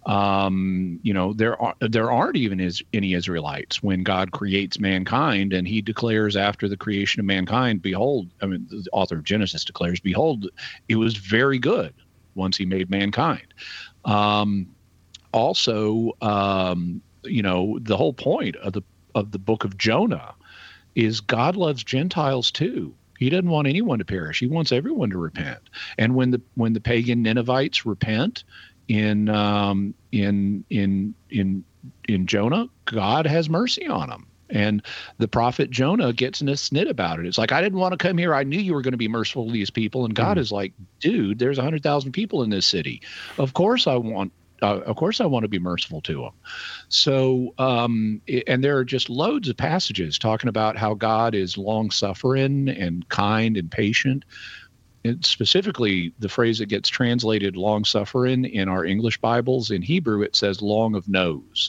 Um, you know, there are there aren't even is, any Israelites when God creates mankind, and he declares after the creation of mankind, behold, I mean, the author of Genesis declares, behold, it was very good once he made mankind. Um, also, um, you know, the whole point of the of the book of Jonah is God loves Gentiles too. He doesn't want anyone to perish. He wants everyone to repent. And when the when the pagan Ninevites repent in um, in in in in Jonah, God has mercy on them. And the prophet Jonah gets in a snit about it. It's like, I didn't want to come here. I knew you were going to be merciful to these people. And God mm. is like, dude, there's one hundred thousand people in this city. Of course I want Uh, of course, I want to be merciful to them. So, um, and there are just loads of passages talking about how God is long-suffering and kind and patient. And specifically, the phrase that gets translated long-suffering in our English Bibles, in Hebrew, it says long of nose.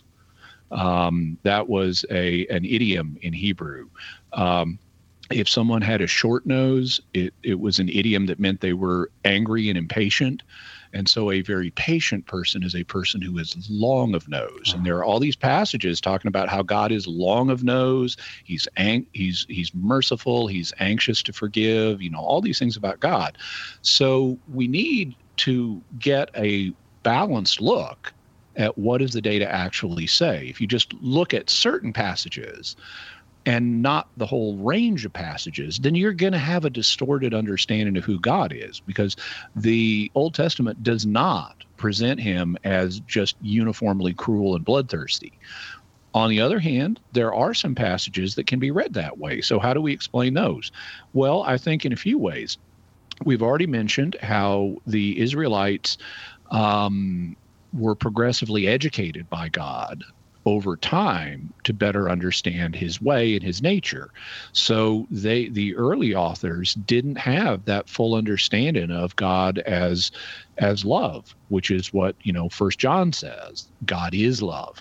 Um, that was a an idiom in Hebrew. Um, if someone had a short nose, it, it was an idiom that meant they were angry and impatient. And so a very patient person is a person who is long of nose. And there are all these passages talking about how God is long of nose. He's ang- he's he's merciful. He's anxious to forgive. You know, all these things about God. So we need to get a balanced look at what does the data actually say. If you just look at certain passages and not the whole range of passages, then you're going to have a distorted understanding of who God is, because the Old Testament does not present him as just uniformly cruel and bloodthirsty. On the other hand, there are some passages that can be read that way. So how do we explain those? Well, I think in a few ways. We've already mentioned how the Israelites um, were progressively educated by God over time to better understand his way and his nature. So they, the early authors, didn't have that full understanding of God as, as love, which is what, you know, First John says, God is love.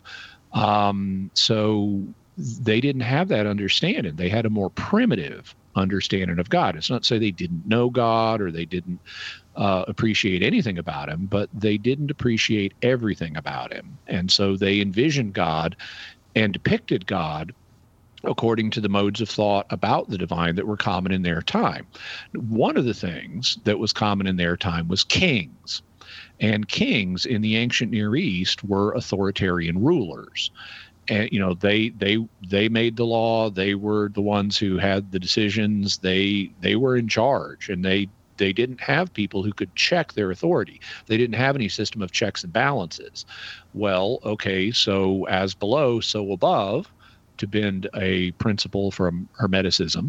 Um, so they didn't have that understanding. They had a more primitive understanding of God. It's not to say they didn't know God or they didn't uh, appreciate anything about him, but they didn't appreciate everything about him. And so they envisioned God and depicted God according to the modes of thought about the divine that were common in their time. One of the things that was common in their time was kings. And kings in the ancient Near East were authoritarian rulers. And, you know, they they they made the law. They were the ones who had the decisions. They they were in charge, and they they didn't have people who could check their authority. They didn't have any system of checks and balances. Well, okay, so as below, so above, to bend a principle from Hermeticism,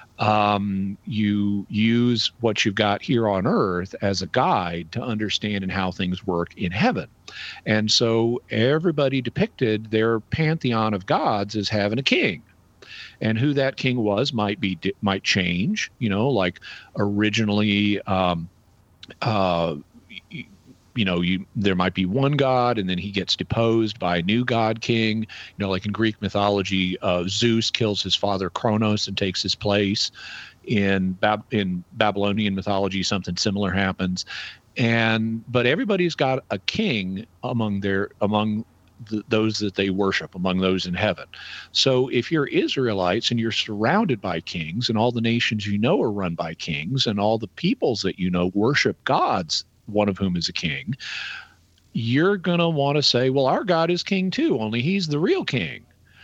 um, you use what you've got here on earth as a guide to understanding how things work in heaven. And so everybody depicted their pantheon of gods as having a king. And who that king was might be might change, you know, like originally, um, uh, you know, you there might be one god, and then he gets deposed by a new god king. You know, like in Greek mythology, uh, Zeus kills his father Kronos and takes his place. In Bab- in Babylonian mythology, something similar happens. And but everybody's got a king among their among the, those that they worship, among those in heaven. So if you're Israelites and you're surrounded by kings, and all the nations you know are run by kings, and all the peoples that you know worship gods, one of whom is a king, you're going to want to say, well, our God is king too, only he's the real king.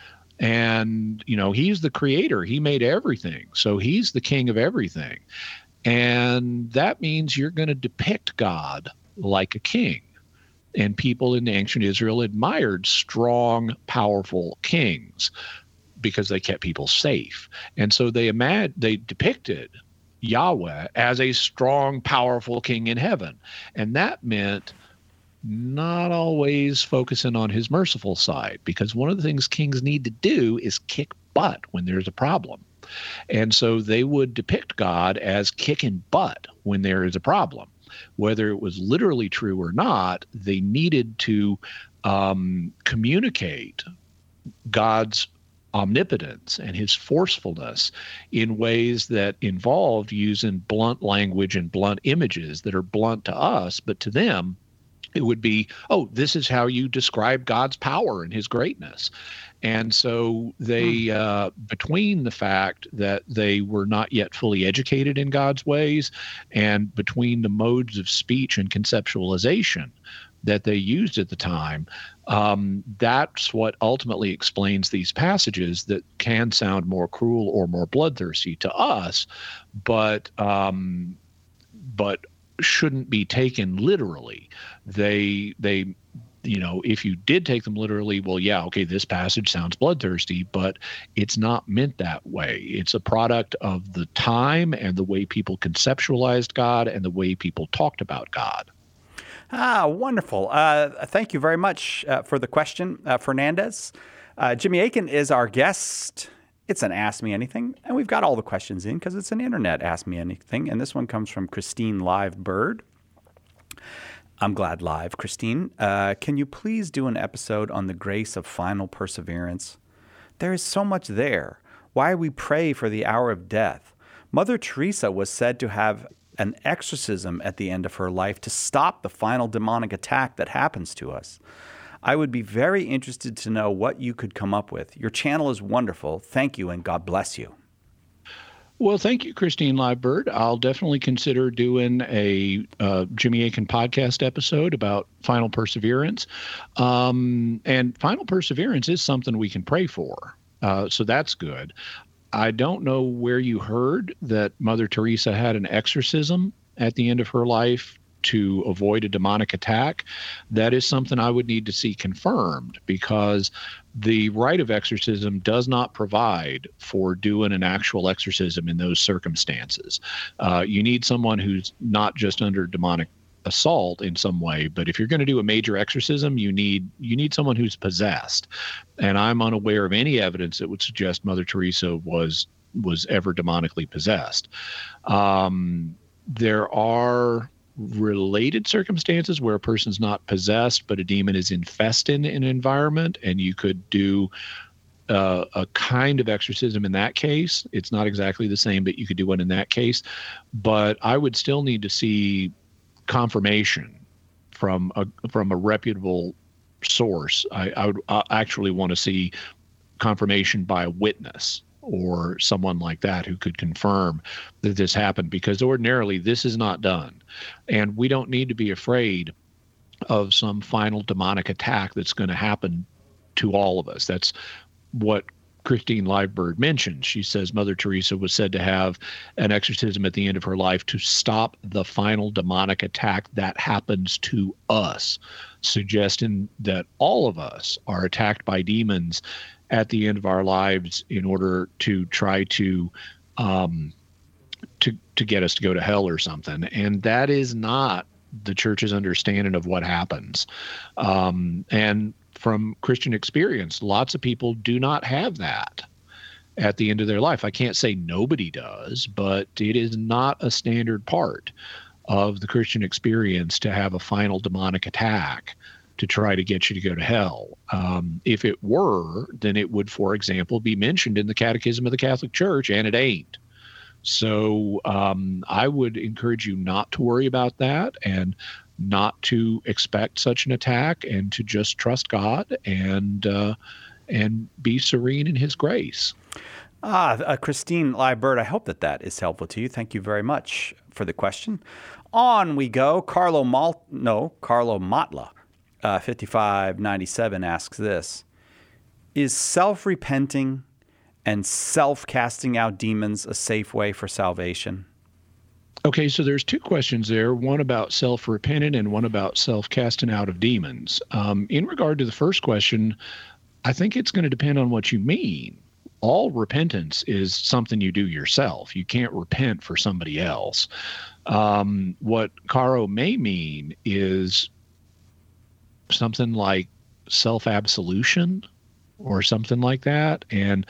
And, you know, he's the creator. He made everything. So he's the king of everything. And that means you're going to depict God like a king. And people in ancient Israel admired strong, powerful kings because they kept people safe. And so they imag- they depicted Yahweh as a strong, powerful king in heaven. And that meant not always focusing on his merciful side, because one of the things kings need to do is kick butt when there's a problem. And so they would depict God as kicking butt when there is a problem. Whether it was literally true or not, they needed to um, communicate God's omnipotence and his forcefulness in ways that involved using blunt language and blunt images that are blunt to us, but to them, it would be, oh, this is how you describe God's power and his greatness. And so they, hmm. uh, between the fact that they were not yet fully educated in God's ways and between the modes of speech and conceptualization that they used at the time, um, that's what ultimately explains these passages that can sound more cruel or more bloodthirsty to us, but um, but shouldn't be taken literally. They they you know, if you did take them literally, well, yeah, okay, this passage sounds bloodthirsty, but it's not meant that way. It's a product of the time and the way people conceptualized God and the way people talked about God. Ah, wonderful. Uh, thank you very much uh, for the question, uh, Fernandez. Uh, Jimmy Akin is our guest. It's an Ask Me Anything, and we've got all the questions in because it's an internet Ask Me Anything, and this one comes from Christine Live Bird. I'm glad live. Christine, uh, can you please do an episode on the grace of final perseverance? There is so much there. Why we pray for the hour of death. Mother Teresa was said to have an exorcism at the end of her life to stop the final demonic attack that happens to us. I would be very interested to know what you could come up with. Your channel is wonderful. Thank you, and God bless you. Well, thank you, Christine Livebird. I'll definitely consider doing a uh, Jimmy Akin podcast episode about final perseverance. Um, and final perseverance is something we can pray for. Uh, so that's good. I don't know where you heard that Mother Teresa had an exorcism at the end of her life to avoid a demonic attack. That is something I would need to see confirmed, because the rite of exorcism does not provide for doing an actual exorcism in those circumstances. Uh, you need someone who's not just under demonic assault in some way, but if you're going to do a major exorcism, you need you need someone who's possessed. And I'm unaware of any evidence that would suggest Mother Teresa was was ever demonically possessed. Um, there are related circumstances where a person's not possessed, but a demon is infesting an environment, and you could do uh, a kind of exorcism in that case. It's not exactly the same, but you could do one in that case. But I would still need to see confirmation from a from a reputable source. I, I would uh, actually want to see confirmation by a witness or someone like that who could confirm that this happened, because ordinarily this is not done. And we don't need to be afraid of some final demonic attack that's going to happen to all of us. That's what Christine Livebird mentioned. She says Mother Teresa was said to have an exorcism at the end of her life to stop the final demonic attack that happens to us, suggesting that all of us are attacked by demons at the end of our lives in order to try to um, to to get us to go to hell or something. And that is not the church's understanding of what happens. Um, and from Christian experience, lots of people do not have that at the end of their life. I can't say nobody does, but it is not a standard part of the Christian experience to have a final demonic attack to try to get you to go to hell. Um, if it were, then it would, for example, be mentioned in the Catechism of the Catholic Church, and it ain't. So um, I would encourage you not to worry about that and not to expect such an attack, and to just trust God and uh, and be serene in His grace. Ah, uh, Christine Liebert, I hope that that is helpful to you. Thank you very much for the question. On we go. Carlo Mal no Carlo Matla, uh, fifty-five ninety-seven asks this: is self-repenting and self-casting out demons a safe way for salvation? Okay, so there's two questions there, one about self-repentant and one about self-casting out of demons. Um, in regard to the first question, I think it's going to depend on what you mean. All repentance is something you do yourself. You can't repent for somebody else. Um, what Caro may mean is something like self-absolution or something like that. And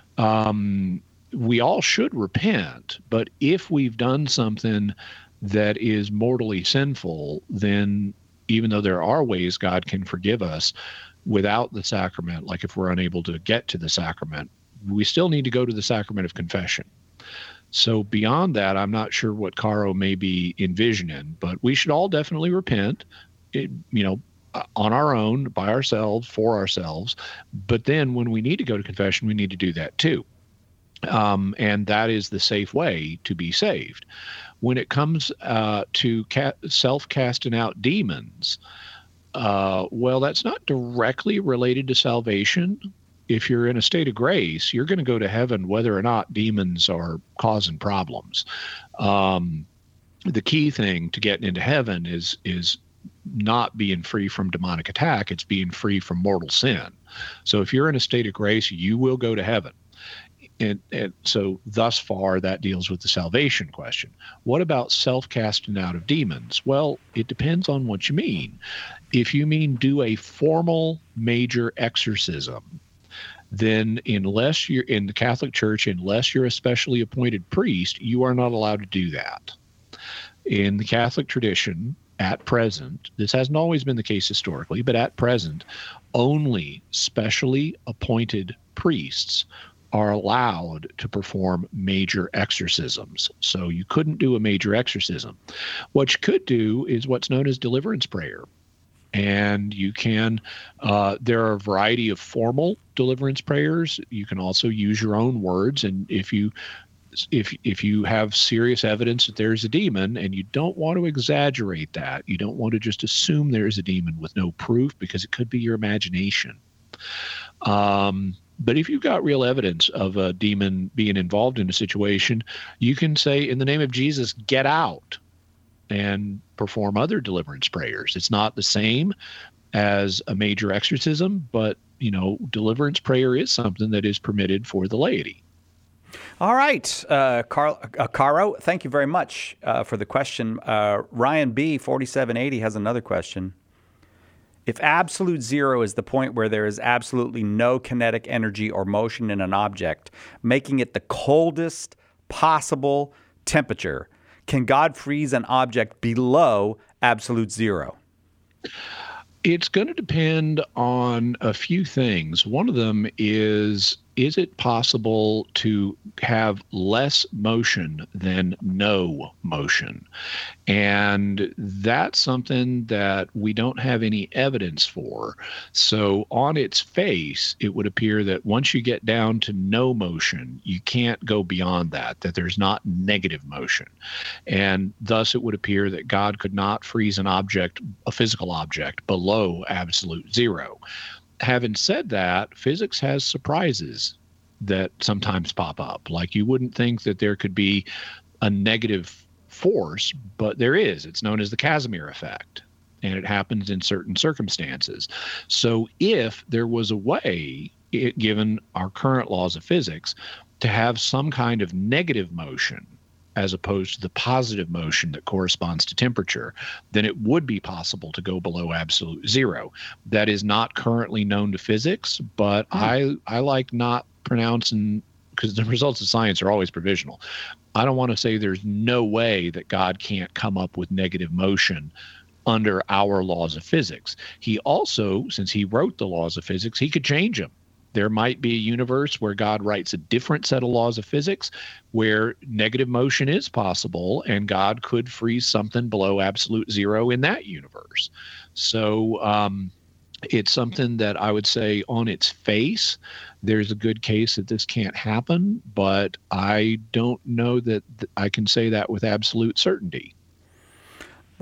um, we all should repent, but if we've done something that is mortally sinful, then even though there are ways God can forgive us without the sacrament, like if we're unable to get to the sacrament, we still need to go to the sacrament of confession. So beyond that, I'm not sure what Caro may be envisioning, but we should all definitely repent, it, you know, on our own, by ourselves, for ourselves. But then when we need to go to confession, we need to do that too. Um, and that is the safe way to be saved. When it comes uh, to ca- self-casting out demons, uh, well, that's not directly related to salvation. If you're in a state of grace, you're going to go to heaven whether or not demons are causing problems. Um, the key thing to getting into heaven is is not being free from demonic attack. It's being free from mortal sin. So if you're in a state of grace, you will go to heaven. And, and so thus far, that deals with the salvation question. What about self-casting out of demons? Well, it depends on what you mean. If you mean do a formal major exorcism, then unless you're in the Catholic Church, unless you're a specially appointed priest, you are not allowed to do that. In the Catholic tradition, at present, this hasn't always been the case historically, but at present, only specially appointed priests are allowed to perform major exorcisms. So you couldn't do a major exorcism. What you could do is what's known as deliverance prayer. And you can, uh, there are a variety of formal deliverance prayers. You can also use your own words. And if you if if you have serious evidence that there's a demon and you don't want to exaggerate that, you don't want to just assume there's a demon with no proof, because it could be your imagination. Um, but if you've got real evidence of a demon being involved in a situation, you can say, in the name of Jesus, get out, and perform other deliverance prayers. It's not the same as a major exorcism, but, you know, deliverance prayer is something that is permitted for the laity. All right, uh, Carl, uh, Caro, thank you very much uh, for the question. Uh, Ryan B, forty-seven eighty, has another question. If absolute zero is the point where there is absolutely no kinetic energy or motion in an object, making it the coldest possible temperature, can God freeze an object below absolute zero? It's going to depend on a few things. One of them is, is it possible to have less motion than no motion? And that's something that we don't have any evidence for. So on its face, it would appear that once you get down to no motion, you can't go beyond that, that there's not negative motion. And thus it would appear that God could not freeze an object, a physical object, below absolute zero. Having said that, physics has surprises that sometimes pop up. Like, you wouldn't think that there could be a negative force, but there is. It's known as the Casimir effect, and it happens in certain circumstances. So if there was a way, it, given our current laws of physics, to have some kind of negative motion as opposed to the positive motion that corresponds to temperature, then it would be possible to go below absolute zero. That is not currently known to physics, but mm. I I like not pronouncing, because the results of science are always provisional. I don't want to say there's no way that God can't come up with negative motion under our laws of physics. He also, since he wrote the laws of physics, he could change them. There might be a universe where God writes a different set of laws of physics where negative motion is possible, and God could freeze something below absolute zero in that universe. So um, it's something that I would say on its face, there's a good case that this can't happen, but I don't know that th- I can say that with absolute certainty.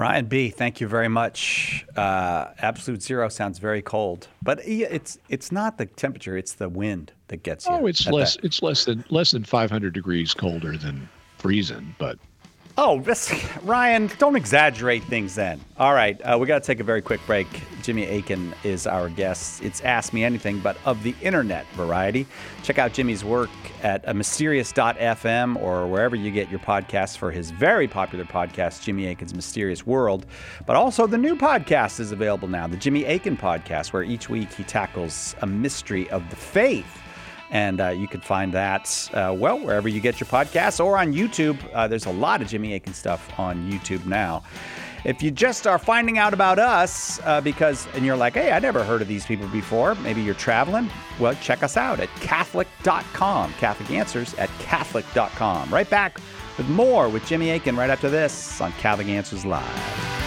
Ryan B., thank you very much. Uh, absolute zero sounds very cold, but it's it's not the temperature; it's the wind that gets you. Oh, it's less that. it's less than less than five hundred degrees colder than freezing, but. Oh, this, Ryan, don't exaggerate things then. All right, uh, we got to take a very quick break. Jimmy Akin is our guest. It's Ask Me Anything, but of the internet variety. Check out Jimmy's work at uh, mysterious dot f m or wherever you get your podcasts for his very popular podcast, Jimmy Akin's Mysterious World. But also the new podcast is available now, the Jimmy Akin Podcast, where each week he tackles a mystery of the faith. And uh, you can find that, uh, well, wherever you get your podcasts or on YouTube. Uh, there's a lot of Jimmy Akin stuff on YouTube now. If you just are finding out about us uh, because, and you're like, hey, I never heard of these people before. Maybe you're traveling. Well, check us out at Catholic dot com. Catholic Answers at Catholic dot com. Right back with more with Jimmy Akin right after this on Catholic Answers Live.